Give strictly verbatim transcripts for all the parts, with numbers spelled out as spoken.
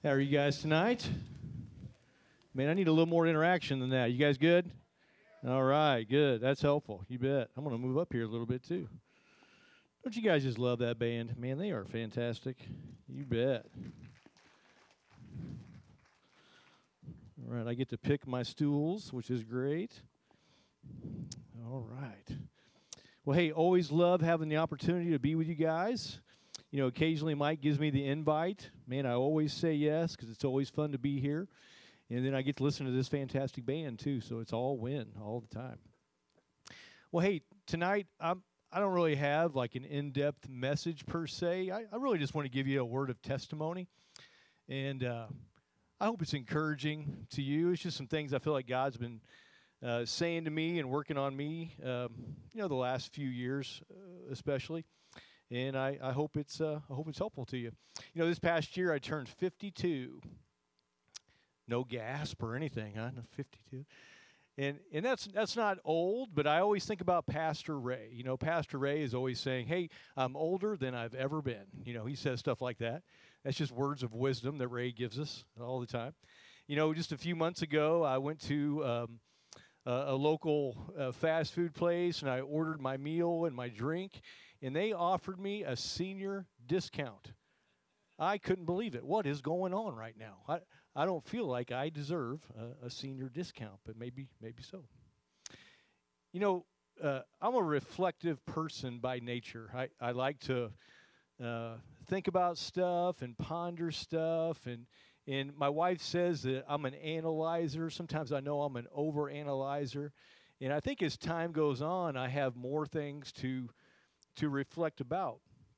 How are you guys tonight? Man, I need a little more interaction than that. You guys good? All right, good. That's helpful. You bet. I'm going to move up here a little bit too. Don't you guys just love that band? Man, they are fantastic. You bet. All right, I get to pick my stools, which is great. All right. Well, hey, always love having the opportunity to be with you guys. You know, occasionally Mike gives me the invite. Man, I always say yes because it's always fun to be here. And then I get to listen to this fantastic band, too, so it's all win all the time. Well, hey, tonight I'm, I don't really have, like, an in-depth message per se. I, I really just want to give you a word of testimony. And uh, I hope it's encouraging to you. It's just some things I feel like God's been uh, saying to me and working on me, um, you know, the last few years uh, especially. And I, I hope it's uh, I hope it's helpful to you. You know, this past year I turned fifty-two. No gasp or anything, huh? No, fifty-two. And and that's that's not old, but I always think about Pastor Ray. You know, Pastor Ray is always saying, "Hey, I'm older than I've ever been." You know, he says stuff like that. That's just words of wisdom that Ray gives us all the time. You know, just a few months ago, I went to um, a, a local uh, fast food place, and I ordered my meal and my drink. And they offered me a senior discount. I couldn't believe it. What is going on right now? I, I don't feel like I deserve a, a senior discount, but maybe maybe so. You know, uh, I'm a reflective person by nature. I, I like to uh, think about stuff and ponder stuff. And, and my wife says that I'm an analyzer. Sometimes I know I'm an over-analyzer. And I think as time goes on, I have more things to to reflect about.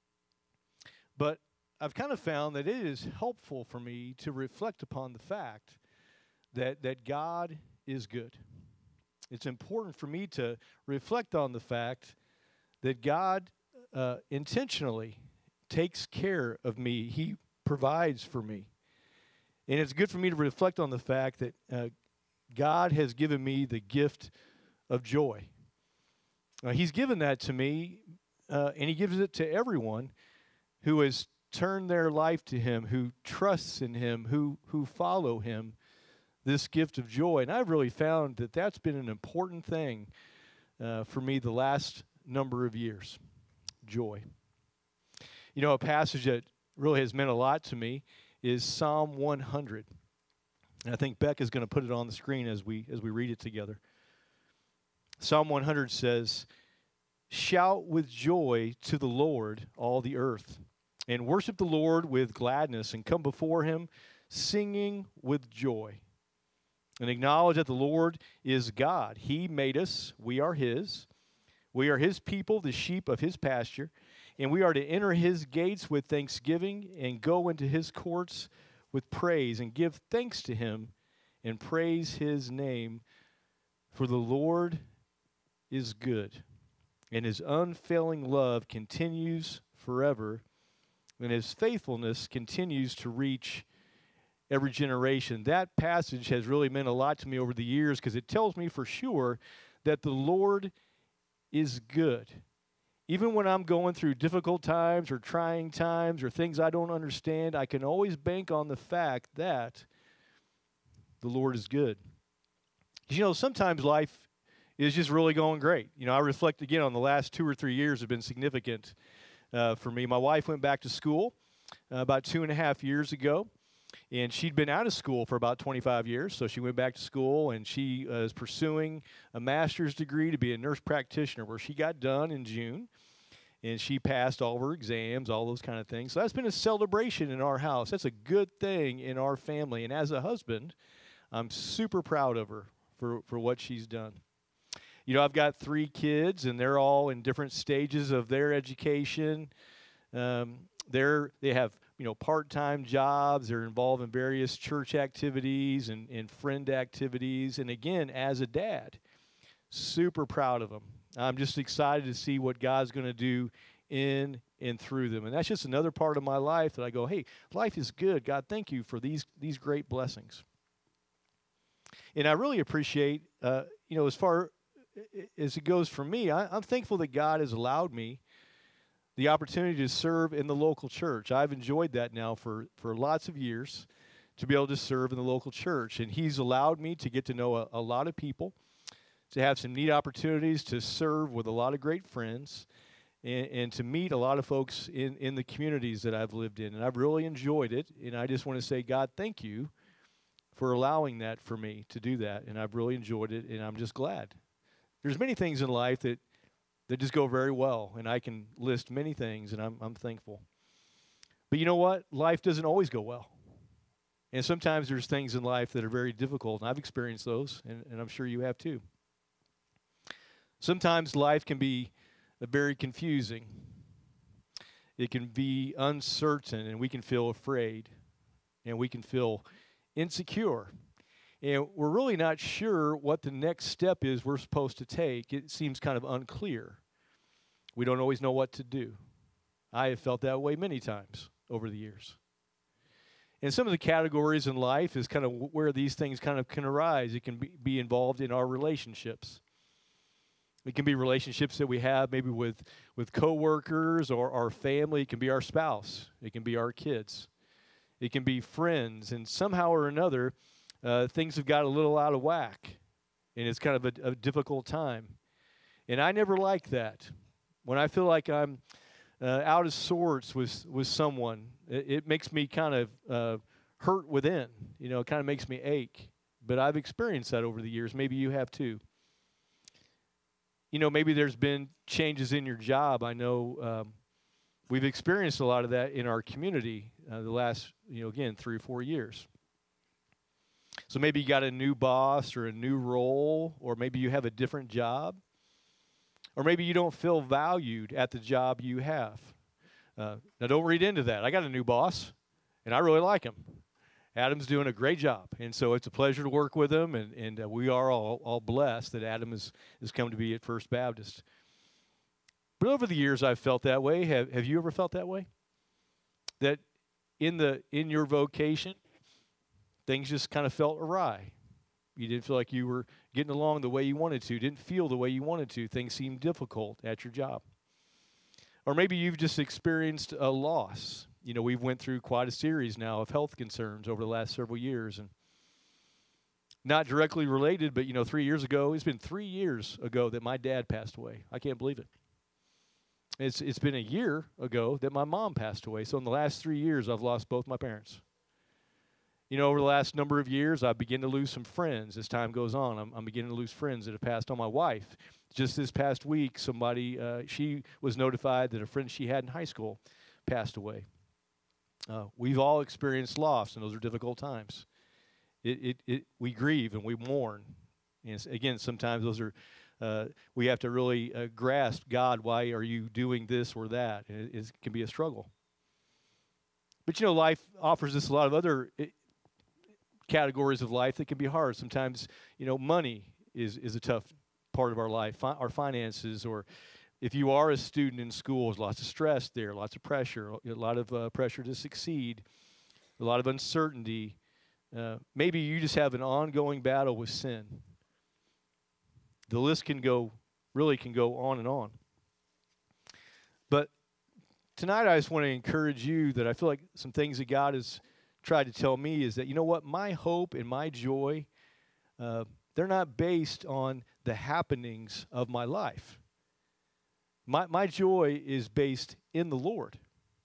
But I've kind of found that it is helpful for me to reflect upon the fact that that God is good. It's important for me to reflect on the fact that God uh, intentionally takes care of me. He provides for me. And it's good for me to reflect on the fact that uh, God has given me the gift of joy. Uh, he's given that to me. Uh, and he gives it to everyone who has turned their life to him, who trusts in him, who who follow him, this gift of joy. And I've really found that that's been an important thing uh, for me the last number of years, joy. You know, a passage that really has meant a lot to me is Psalm one hundred. And I think Beck is going to put it on the screen as we as we read it together. Psalm one hundred says, "Shout with joy to the Lord, all the earth, and worship the Lord with gladness, and come before him singing with joy. And acknowledge that the Lord is God. He made us. We are his. We are his people, the sheep of his pasture. And we are to enter his gates with thanksgiving and go into his courts with praise and give thanks to him and praise his name. For the Lord is good, and his unfailing love continues forever, and his faithfulness continues to reach every generation." That passage has really meant a lot to me over the years because it tells me for sure that the Lord is good. Even when I'm going through difficult times or trying times or things I don't understand, I can always bank on the fact that the Lord is good. You know, sometimes life is just really going great. You know, I reflect again on the last two or three years have been significant uh, for me. My wife went back to school uh, about two and a half years ago, and she'd been out of school for about twenty-five years, so she went back to school, and she uh, is pursuing a master's degree to be a nurse practitioner, where she got done in June, and she passed all of her exams, all those kind of things. So that's been a celebration in our house. That's a good thing in our family, and as a husband, I'm super proud of her for, for what she's done. You know, I've got three kids, and they're all in different stages of their education. Um, they're they have, you know, part-time jobs. They're involved in various church activities and, and friend activities. And again, as a dad, super proud of them. I'm just excited to see what God's going to do in and through them. And that's just another part of my life that I go, hey, life is good. God, thank you for these these great blessings. And I really appreciate, uh, you know, as far as it goes for me, I, I'm thankful that God has allowed me the opportunity to serve in the local church. I've enjoyed that now for, for lots of years. to be able to serve in the local church. And he's allowed me to get to know a, a lot of people, to have some neat opportunities to serve with a lot of great friends, and, and to meet a lot of folks in, in the communities that I've lived in. And I've really enjoyed it. And I just want to say, God, thank you for allowing that for me to do that. And I've really enjoyed it, and I'm just glad. There's many things in life that, that just go very well, and I can list many things, and I'm, I'm thankful. But you know what? Life doesn't always go well. And sometimes there's things in life that are very difficult, and I've experienced those, and, and I'm sure you have too. Sometimes life can be uh, very confusing. It can be uncertain, and we can feel afraid, and we can feel insecure. And we're really not sure what the next step is we're supposed to take. It seems kind of unclear. We don't always know what to do. I have felt that way many times over the years. And some of the categories in life is kind of where these things kind of can arise. It can be, be involved in our relationships. It can be relationships that we have maybe with, with coworkers or our family. It can be our spouse. It can be our kids. It can be friends. And somehow or another, uh, things have got a little out of whack. And it's kind of a, a difficult time. And I never like that. When I feel like I'm uh, out of sorts with, with someone, it, it makes me kind of uh, hurt within. You know, it kind of makes me ache. But I've experienced that over the years. Maybe you have too. You know, maybe there's been changes in your job. I know um, we've experienced a lot of that in our community uh, the last, you know, again, three or four years. So maybe you got a new boss or a new role, or maybe you have a different job. Or maybe you don't feel valued at the job you have. Uh, now, don't read into that. I got a new boss, and I really like him. Adam's doing a great job, and so it's a pleasure to work with him, and, and uh, we are all, all blessed that Adam has, has come to be at First Baptist. But over the years, I've felt that way. Have, have you ever felt that way? That in the in your vocation, things just kind of felt awry. You didn't feel like you were getting along the way you wanted to, didn't feel the way you wanted to. Things seemed difficult at your job. Or maybe you've just experienced a loss. You know, we've went through quite a series now of health concerns over the last several years. And not directly related, but, you know, three years ago, it's been three years ago that my dad passed away. I can't believe it. It's It's been a year ago that my mom passed away. So in the last three years, I've lost both my parents. You know, over the last number of years, I begin to lose some friends as time goes on. I'm, I'm beginning to lose friends that have passed on. My wife, just this past week, somebody, uh, she was notified that a friend she had in high school passed away. Uh, we've all experienced loss, and those are difficult times. It, it, it, we grieve and we mourn. And again, sometimes those are, uh, we have to really uh, grasp, God, why are you doing this or that? And it, it can be a struggle. But, you know, life offers us a lot of other It, categories of life that can be hard. Sometimes, you know, money is, is a tough part of our life, Fi- our finances, or if you are a student in school, there's lots of stress there, lots of pressure, a lot of uh, pressure to succeed, a lot of uncertainty. Uh, maybe you just have an ongoing battle with sin. The list can go, really can go on and on. But tonight I just want to encourage you that I feel like some things that God has tried to tell me is that, you know what, my hope and my joy, uh, they're not based on the happenings of my life. My my joy is based in the Lord.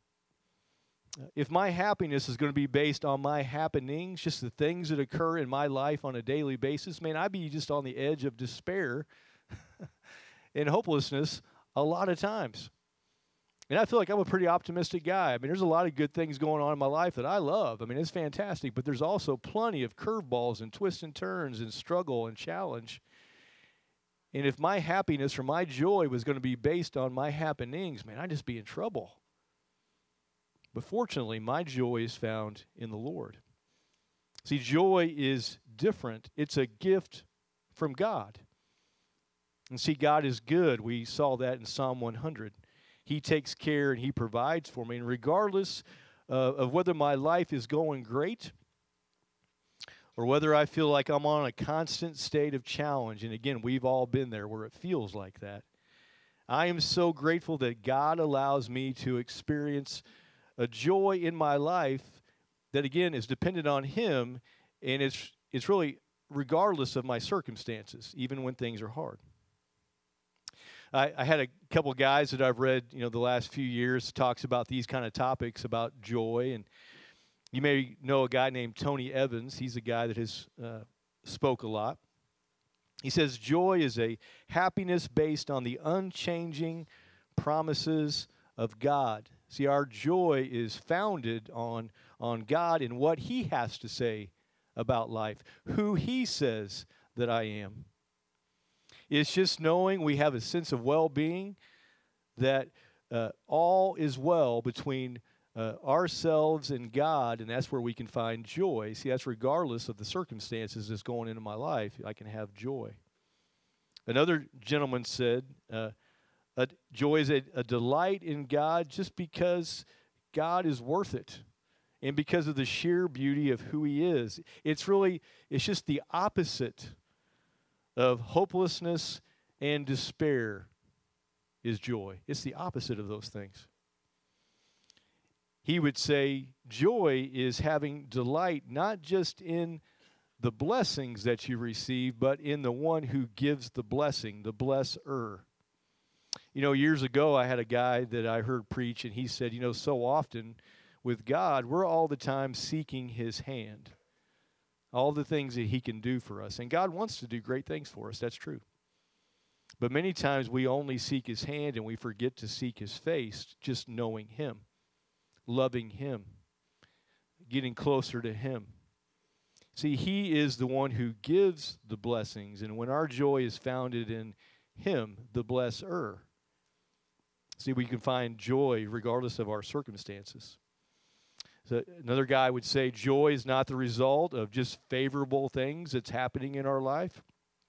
Uh, if my happiness is going to be based on my happenings, just the things that occur in my life on a daily basis, man, I'd be just on the edge of despair and hopelessness a lot of times. And I feel like I'm a pretty optimistic guy. I mean, there's a lot of good things going on in my life that I love. I mean, it's fantastic. But there's also plenty of curveballs and twists and turns and struggle and challenge. And if my happiness or my joy was going to be based on my happenings, man, I'd just be in trouble. But fortunately, my joy is found in the Lord. See, joy is different. It's a gift from God. And see, God is good. We saw that in Psalm one hundred. He takes care and He provides for me. And regardless uh, of whether my life is going great or whether I feel like I'm on a constant state of challenge, and again, we've all been there where it feels like that, I am so grateful that God allows me to experience a joy in my life that again is dependent on Him, and it's it's really regardless of my circumstances, even when things are hard. I, I had a couple guys that I've read, you know, the last few years talks about these kind of topics about joy, and you may know a guy named Tony Evans. He's a guy that has uh, spoke a lot. He says joy is a happiness based on the unchanging promises of God. See, our joy is founded on, on God and what He has to say about life, who He says that I am. It's just knowing we have a sense of well-being, that uh, all is well between uh, ourselves and God, and that's where we can find joy. See, that's regardless of the circumstances that's going into my life, I can have joy. Another gentleman said, uh, a, joy is a, a delight in God just because God is worth it and because of the sheer beauty of who He is. It's really, it's just the opposite of hopelessness and despair is joy. It's the opposite of those things. He would say joy is having delight not just in the blessings that you receive, but in the one who gives the blessing, the blesser. You know, years ago, I had a guy that I heard preach, and he said, you know, so often with God, we're all the time seeking His hand, all the things that He can do for us. And God wants to do great things for us. That's true. But many times we only seek His hand, and we forget to seek His face, just knowing Him, loving Him, getting closer to Him. See, He is the one who gives the blessings, and when our joy is founded in Him, the blesser, see, we can find joy regardless of our circumstances. So another guy would say joy is not the result of just favorable things that's happening in our life.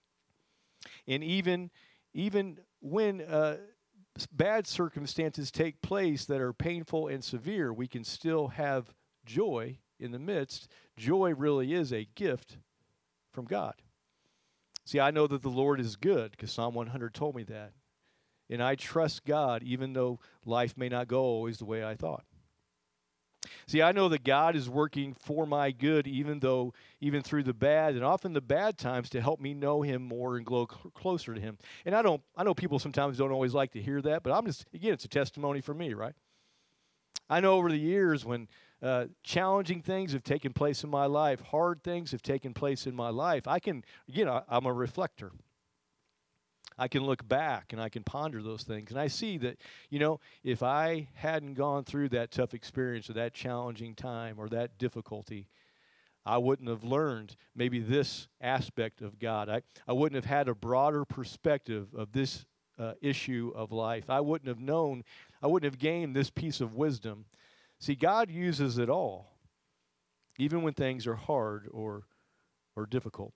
And even, even when uh, bad circumstances take place that are painful and severe, we can still have joy in the midst. Joy really is a gift from God. See, I know that the Lord is good because Psalm one hundred told me that. And I trust God even though life may not go always the way I thought. See, I know that God is working for my good even though, even through the bad and often the bad times to help me know Him more and grow cl- closer to Him. And I don't, I know people sometimes don't always like to hear that, but I'm just, again, it's a testimony for me, right? I know over the years when uh, challenging things have taken place in my life, hard things have taken place in my life, I can, you know, I'm a reflector. I can look back and I can ponder those things. And I see that, you know, if I hadn't gone through that tough experience or that challenging time or that difficulty, I wouldn't have learned maybe this aspect of God. I, I wouldn't have had a broader perspective of this uh, issue of life. I wouldn't have known, I wouldn't have gained this piece of wisdom. See, God uses it all, even when things are hard or or difficult.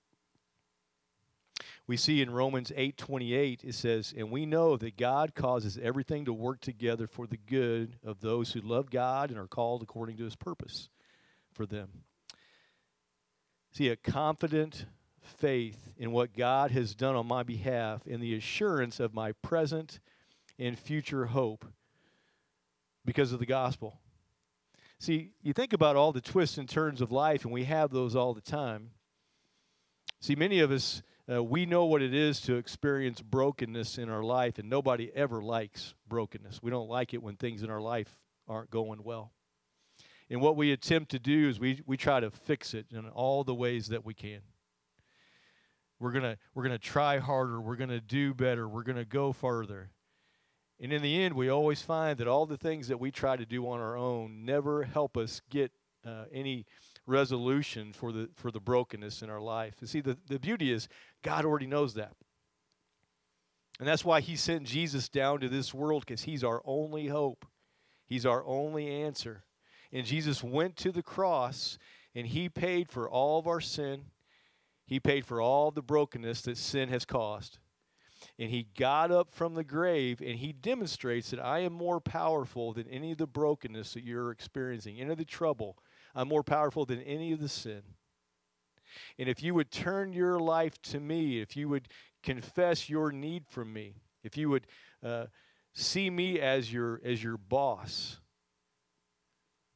We see in Romans eight twenty-eight, it says, and we know that God causes everything to work together for the good of those who love God and are called according to His purpose for them. See, a confident faith in what God has done on my behalf and the assurance of my present and future hope because of the gospel. See, you think about all the twists and turns of life, and we have those all the time. See, many of us, Uh, we know what it is to experience brokenness in our life, and nobody ever likes brokenness. We don't like it when things in our life aren't going well. And what we attempt to do is we, we try to fix it in all the ways that we can. We're gonna we're gonna try harder. We're gonna do better. We're gonna go further. And in the end, we always find that all the things that we try to do on our own never help us get uh, any resolution for the for the brokenness in our life. And see, the, the beauty is God already knows that. And that's why He sent Jesus down to this world, because He's our only hope. He's our only answer. And Jesus went to the cross, and He paid for all of our sin. He paid for all the brokenness that sin has caused. And He got up from the grave, and He demonstrates that I am more powerful than any of the brokenness that you're experiencing, any of the trouble. I'm more powerful than any of the sin. And if you would turn your life to me, if you would confess your need for me, if you would uh, see me as your as your boss,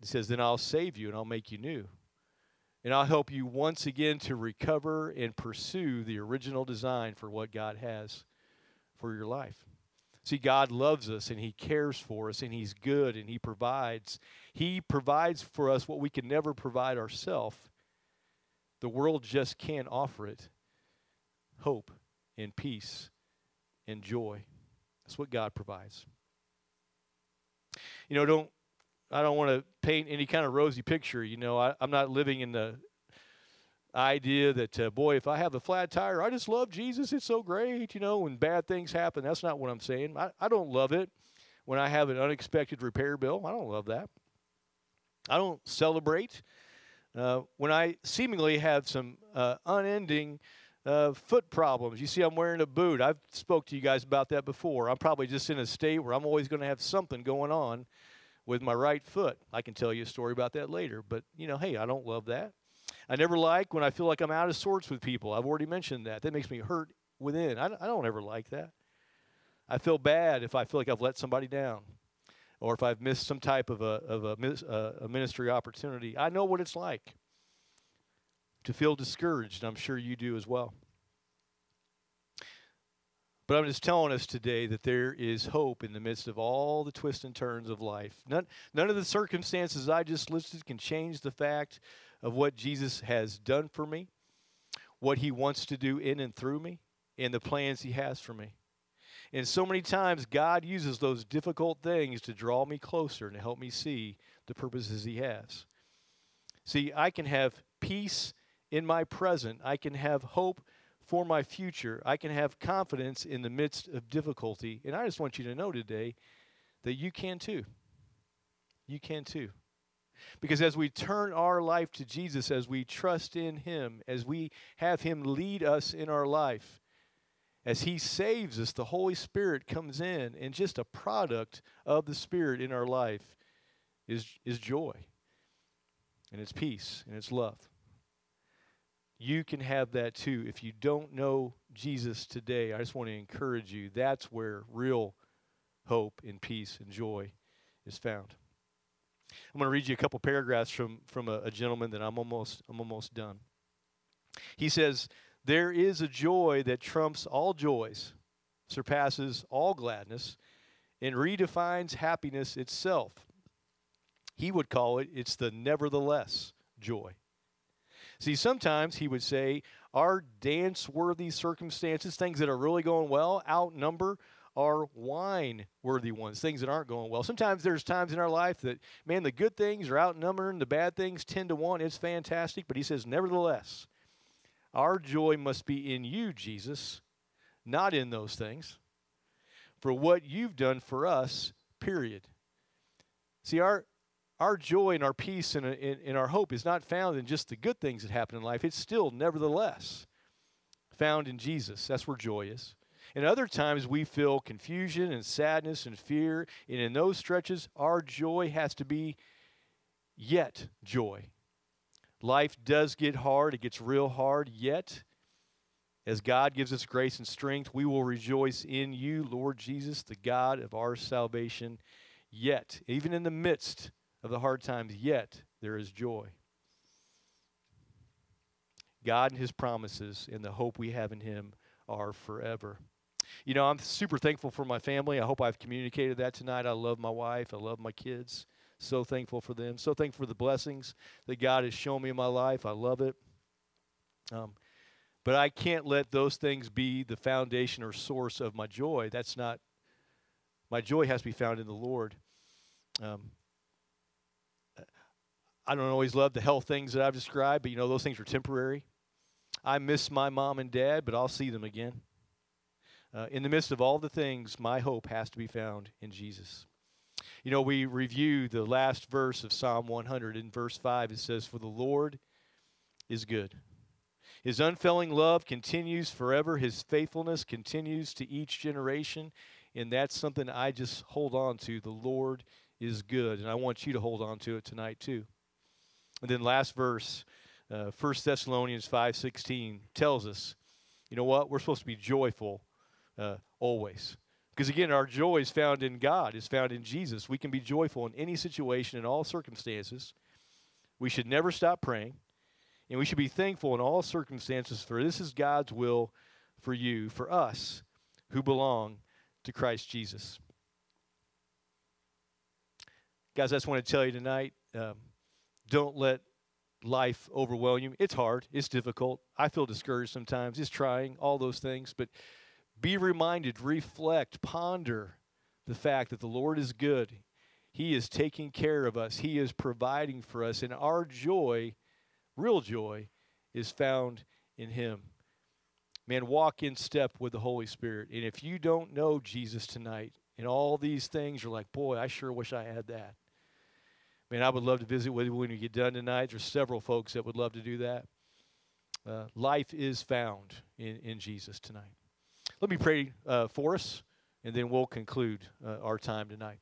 He says, then I'll save you and I'll make you new. And I'll help you once again to recover and pursue the original design for what God has for your life. See, God loves us and he cares for us and he's good and he provides. He provides for us what we can never provide ourselves. The world just can't offer it. Hope and peace and joy. That's what God provides. You know, don't I don't want to paint any kind of rosy picture. You know, I, I'm not living in the idea that, uh, boy, if I have a flat tire, I just love Jesus. It's so great, you know, when bad things happen. That's not what I'm saying. I, I don't love it when I have an unexpected repair bill. I don't love that. I don't celebrate uh, when I seemingly have some uh, unending uh, foot problems. You see, I'm wearing a boot. I've spoke to you guys about that before. I'm probably just in a state where I'm always going to have something going on with my right foot. I can tell you a story about that later. But, you know, hey, I don't love that. I never like when I feel like I'm out of sorts with people. I've already mentioned that. That makes me hurt within. I, I don't ever like that. I feel bad if I feel like I've let somebody down or if I've missed some type of a, of a, uh, a ministry opportunity. I know what it's like to feel discouraged. I'm sure you do as well. But I'm just telling us today that there is hope in the midst of all the twists and turns of life. None, none of the circumstances I just listed can change the fact of what Jesus has done for me, what he wants to do in and through me, and the plans he has for me. And so many times God uses those difficult things to draw me closer and to help me see the purposes he has. See, I can have peace in my present. I can have hope for my future. I can have confidence in the midst of difficulty. And I just want you to know today that you can too. You can too. Because as we turn our life to Jesus, as we trust in him, as we have him lead us in our life, as he saves us, the Holy Spirit comes in, and just a product of the Spirit in our life is, is joy, and it's peace, and it's love. You can have that too. If you don't know Jesus today, I just want to encourage you. That's where real hope and peace and joy is found. I'm going to read you a couple paragraphs from, from a, a gentleman that I'm almost I'm almost done. He says, there is a joy that trumps all joys, surpasses all gladness, and redefines happiness itself. He would call it, it's the nevertheless joy. See, sometimes he would say our dance-worthy circumstances, things that are really going well, outnumber our wine-worthy ones, things that aren't going well. Sometimes there's times in our life that, man, the good things are outnumbering the bad things ten to one. It's fantastic. But he says, nevertheless, our joy must be in you, Jesus, not in those things, for what you've done for us, period. See, our our joy and our peace and, and, and our hope is not found in just the good things that happen in life. It's still, nevertheless, found in Jesus. That's where joy is. And other times we feel confusion and sadness and fear, and in those stretches, our joy has to be yet joy. Life does get hard. It gets real hard, yet as God gives us grace and strength, we will rejoice in you, Lord Jesus, the God of our salvation. Yet, even in the midst of the hard times, yet there is joy. God and his promises and the hope we have in him are forever. You know, I'm super thankful for my family. I hope I've communicated that tonight. I love my wife. I love my kids. So thankful for them. So thankful for the blessings that God has shown me in my life. I love it. Um, but I can't let those things be the foundation or source of my joy. That's not, my joy has to be found in the Lord. Um, I don't always love the health things that I've described, but you know, those things are temporary. I miss my mom and dad, but I'll see them again. Uh, in the midst of all the things, my hope has to be found in Jesus. You know, we review the last verse of Psalm one hundred. In verse five, it says, for the Lord is good. His unfailing love continues forever. His faithfulness continues to each generation. And that's something I just hold on to. The Lord is good. And I want you to hold on to it tonight too. And then last verse, uh, First Thessalonians five sixteen tells us, you know what? We're supposed to be joyful uh, always. Because again, our joy is found in God, is found in Jesus. We can be joyful in any situation, in all circumstances. We should never stop praying. And we should be thankful in all circumstances, for this is God's will for you, for us who belong to Christ Jesus. Guys, I just want to tell you tonight, um, don't let life overwhelm you. It's hard. It's difficult. I feel discouraged sometimes. It's trying, all those things. But be reminded, reflect, ponder the fact that the Lord is good. He is taking care of us. He is providing for us. And our joy, real joy, is found in Him. Man, walk in step with the Holy Spirit. And if you don't know Jesus tonight and all these things, you're like, boy, I sure wish I had that. Man, I would love to visit with you when you get done tonight. There's several folks that would love to do that. Uh, life is found in, in Jesus tonight. Let me pray uh, for us, and then we'll conclude uh, our time tonight.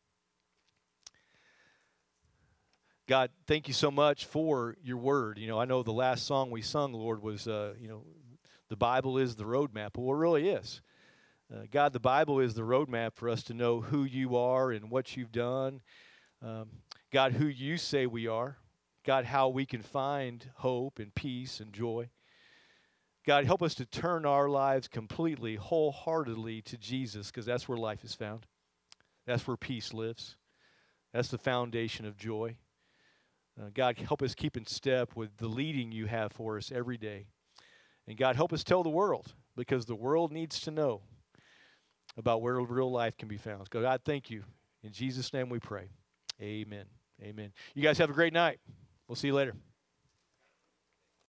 God, thank you so much for your word. You know, I know the last song we sung, Lord, was, uh, you know, the Bible is the roadmap. Well, it really is. Uh, God, the Bible is the roadmap for us to know who you are and what you've done. Um, God, who you say we are. God, how we can find hope and peace and joy. God, help us to turn our lives completely, wholeheartedly to Jesus, because that's where life is found. That's where peace lives. That's the foundation of joy. Uh, God, help us keep in step with the leading you have for us every day. And God, help us tell the world, because the world needs to know about where real life can be found. God, thank you. In Jesus' name we pray. Amen. Amen. You guys have a great night. We'll see you later.